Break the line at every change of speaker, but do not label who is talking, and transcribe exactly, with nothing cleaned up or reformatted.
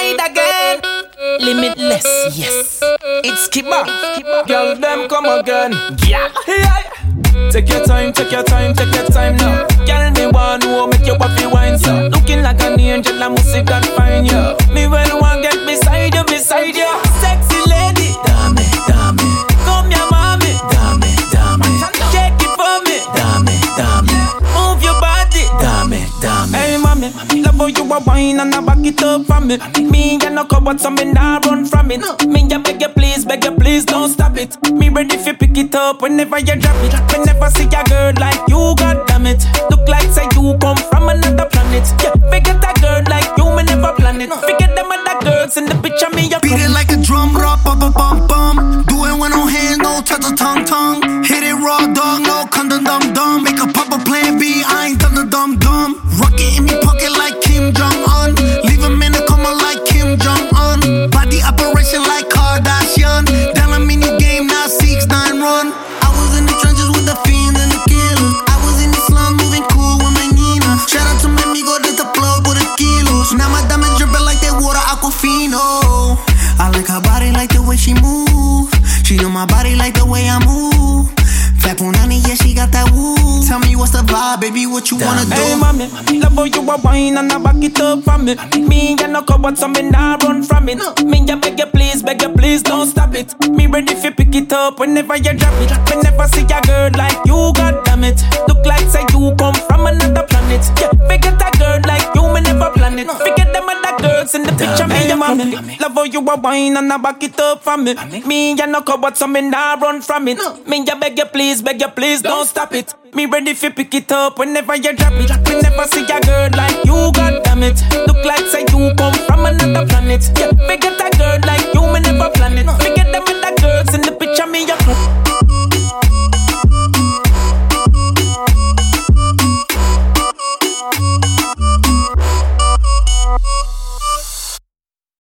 it again. Limitless, yes. It's Kiba.
Girl, them come again.
Yeah.
Yeah. Take your time, take your time, take your time now. Girl, me want to make you happy wine, so looking like an angel, I must see that fine, yeah. Me well want get beside you, beside you. Sexy lady, dame, dame. Come here, mommy, dame, dame. Shake it for me, dame, dame. Move your body, dame, dame. Hey, mommy, love how you a wine and I back it up for me. Me and no cupboard, so me nah run from it. Me ya beg you please, beg you please, don't stop it. Me ready if you pick it up whenever you drop it. Whenever see a girl like you, god damn it. Look like say you come from another planet. Yeah, forget a girl like you, me never plan it. Forget them other girls in the picture, me ya
beat it like a drum, rock, bum, bum, bum, bum. Do it with no hand, no touch a tongue, tongue. Hit it raw, dog, no condom, dum, dum. Make a pop a plan B, I ain't done the dumb, dumb. Rocket in me pocket like Kim Jong-un. Leave him in a coma like Kim Jong-un. Body operation like Kardashian. Down a mini game, now six nine run. I was in the trenches with the fiends and the killers. I was in the slum moving cool with my Nina. Shout out to my amigo, that's the plug with the kilos. Now my diamond dripping like that water Aquafino. I like her body like the way she move. She know my body like the way I move. Fat Punani, yeah, she got that woo. Tell me what's the vibe, baby, what you wanna do?
Hey, mommy, love how you a wine and I back it up for me. Me and no cupboard, so me nah run from it. Me ya beg you please, beg you please, don't stop it. Me ready if you pick it up whenever you drop it. Whenever see a girl like you, god damn it. Look like say you come from another planet. Yeah, forget a girl like you, me never plan it. Forget them other girls in the picture, me ya mommy. Love how you a wine and I back it up for me. Me and no cupboard, so me nah run from it. Me ya beg you please, beg you please, don't stop it. Me ready if you pick it up whenever you drop it. We never see a girl like you, god damn it. Look like say you come from another planet. Yeah,